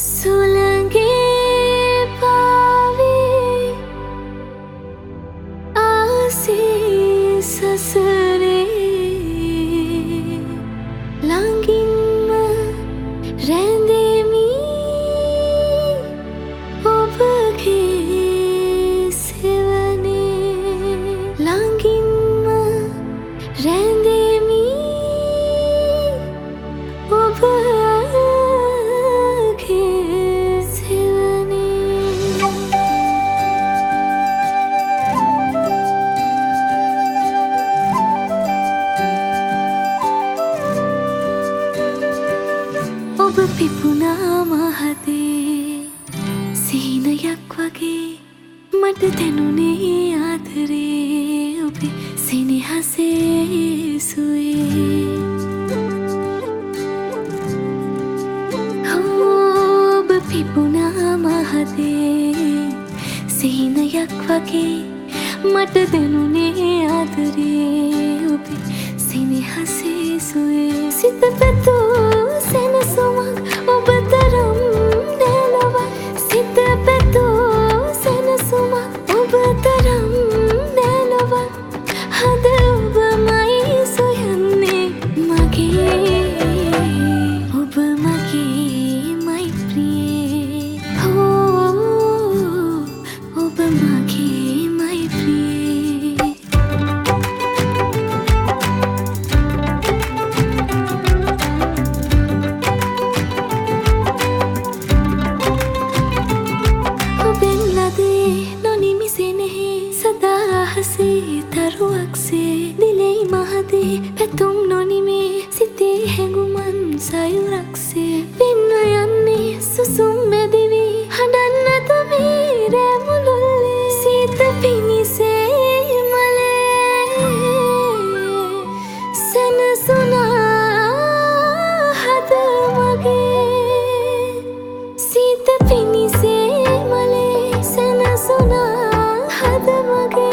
सुलंगे पावे आसी ससरे लांगिन्म रैंदेमी ඔබගේ සෙවනේ ළඟින්ම රැඳෙමි ඔබගේ සෙවනේ ඔබ පිපුණා මහතේ සිහිනයක් වගේ මට දැනුනේ ආදරේ ඔබේ සෙනෙහසේ සුවේ ඔබ පිපුණා මහතේ සිහිනයක් වගේ මට දැනුනේ ආදරේ ඔබේ සෙනෙහසේ සුවේ සිත පැතූ සෙනසුමක් ඔබ තරම් නැලවත් සිත පැතූ සෙනසුමක් ඔබ තරම් නැලවත් හද ඔබමයි සොයන්නේ මගේ ඔබ මගේ මෛත්‍රියේ ඔබ මගේ මෛත්‍රියේ තරුවක්සේ දිලෙයි මහදේ පැතුම් නොනිමේ සිතේ හැඟුමන් සයුරක්සේ පින්න යන්නේ සුසුම් මැදිවි හඬන්නත මේ රැමුළුල්ලේ සීත පිනිසේ මලේ සැනසුනා හද මගේ සීත පිනිසේ මලේ සැනසුනා හද මගේ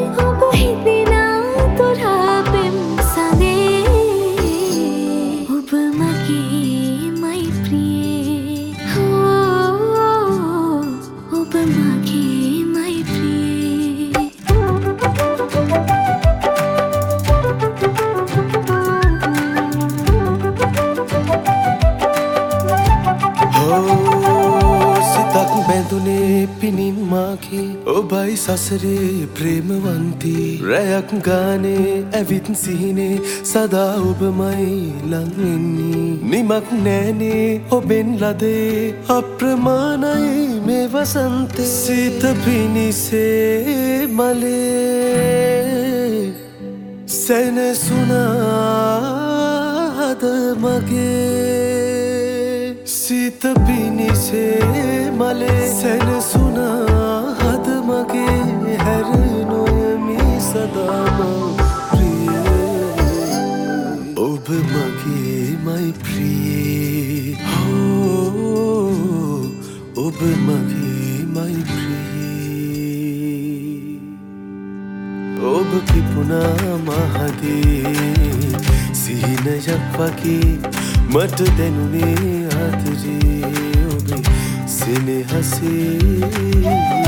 බැඳුනේ පිනින් මාගේ ඔබයි සසරේ ප්‍රේමවන්ති රැයක් ගානේ ඇවිත් සිහිනේ සදා ඔබමයි ලං වෙන්නේ නිමක් නෑනේ ඔබෙන් ලදේ අප්‍රමාණයි මේ වසන්තේ සීත පිනිසේ මලේ සැනසුනා හද මගේ සීත පිනිසේ මලේ සැනසුනා හද මගේ හැර නොයමි සදාම ප්‍රිය ඔබ මගේ මෛත්‍රියේ ඔබ මගේ මෛත්‍රියේ ඔබ පිපුණා මහදේ සිහිනයක් වගේ මට දැනුනේ ආදරේ ඔබේ සෙනෙහසේ